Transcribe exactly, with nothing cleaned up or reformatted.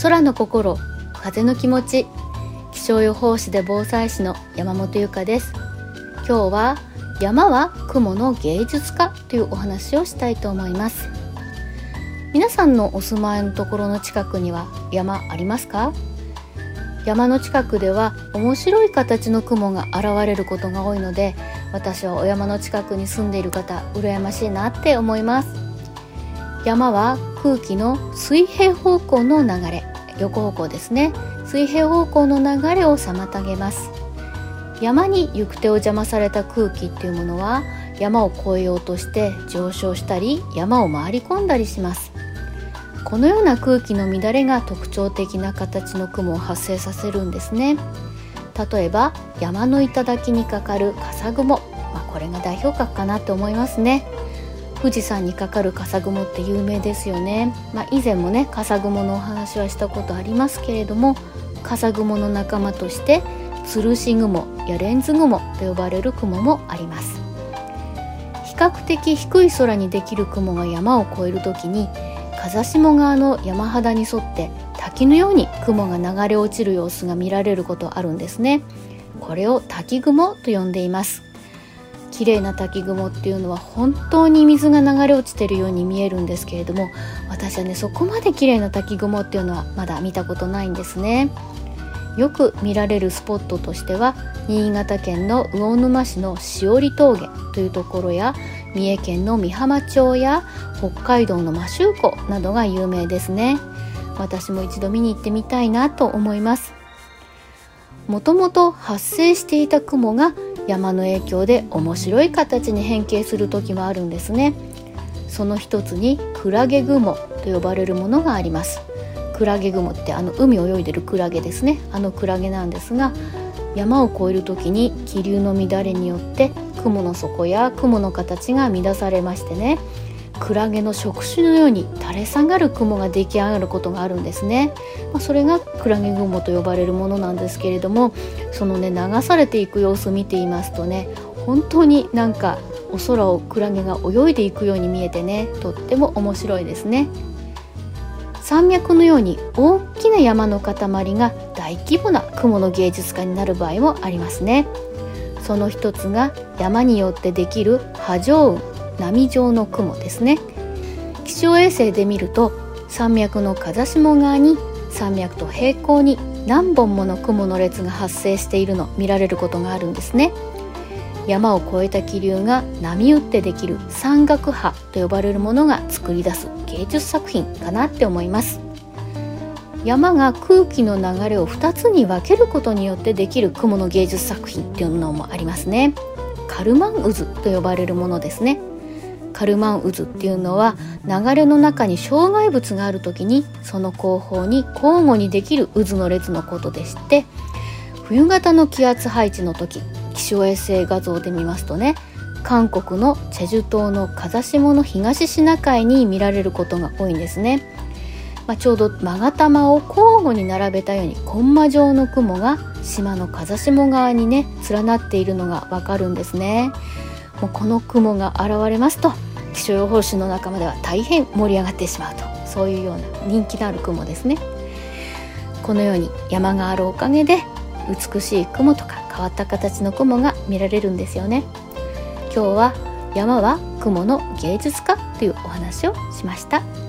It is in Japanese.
空の心、風の気持ち、気象予報士で防災士の山本由香です。今日は山は雲の芸術家というお話をしたいと思います。皆さんのお住まいのところの近くには山ありますか？山の近くでは面白い形の雲が現れることが多いので、私はお山の近くに住んでいる方、羨ましいなって思います。山は空気の水平方向の流れ、横方向ですね、水平方向の流れを妨げます。山に行く手を邪魔された空気っていうものは山を越えようとして上昇したり、山を回り込んだりします。このような空気の乱れが特徴的な形の雲を発生させるんですね。例えば山の頂にかかる笠雲、まあ、これが代表格かなと思いますね。富士山にかかる笠雲って有名ですよね。まあ、以前もね笠雲のお話はしたことありますけれども、笠雲の仲間として吊るし雲やレンズ雲と呼ばれる雲もあります。比較的低い空にできる雲が山を越えるときに、風下側の山肌に沿って滝のように雲が流れ落ちる様子が見られることあるんですね。これを滝雲と呼んでいます。綺麗な滝雲っていうのは本当に水が流れ落ちているように見えるんですけれども、私はねそこまで綺麗な滝雲っていうのはまだ見たことないんですね。よく見られるスポットとしては、新潟県の魚沼市のしおり峠というところや、三重県の美浜町や北海道の摩周湖などが有名ですね。私も一度見に行ってみたいなと思います。もともと発生していた雲が山の影響で面白い形に変形する時もあるんですね。その一つにクラゲ雲と呼ばれるものがあります。クラゲ雲ってあの海を泳いでるクラゲですね。あのクラゲなんですが、山を越える時に気流の乱れによって雲の底や雲の形が乱されましてね、クラゲの触手のように垂れ下がる雲が出来上がることがあるんですね。まあ、それがクラゲ雲と呼ばれるものなんですけれども、そのね流されていく様子を見ていますとね、本当になんかお空をクラゲが泳いでいくように見えてね、とっても面白いですね。山脈のように大きな山の塊が大規模な雲の芸術家になる場合もありますね。その一つが山によってできる波状雲、波状の雲ですね。気象衛星で見ると山脈の風下側に山脈と平行に何本もの雲の列が発生しているの見られることがあるんですね。山を越えた気流が波打ってできる山岳波と呼ばれるものが作り出す芸術作品かなって思います。山が空気の流れをふたつに分けることによってできる雲の芸術作品っていうのもありますね。カルマン渦と呼ばれるものですね。カルマン渦っていうのは流れの中に障害物があるときにその後方に交互にできる渦の列のことでして、冬型の気圧配置の時、気象衛星画像で見ますとね、韓国のチェジュ島の風下の東シナ海に見られることが多いんですね。まあ、ちょうど勾玉を交互に並べたようにコンマ状の雲が島の風下側にね連なっているのがわかるんですね。もうこの雲が現れますと気象予報士の仲間では大変盛り上がってしまうと、そういうような人気のある雲ですね。このように山があるおかげで美しい雲とか変わった形の雲が見られるんですよね。今日は山は雲の芸術家というお話をしました。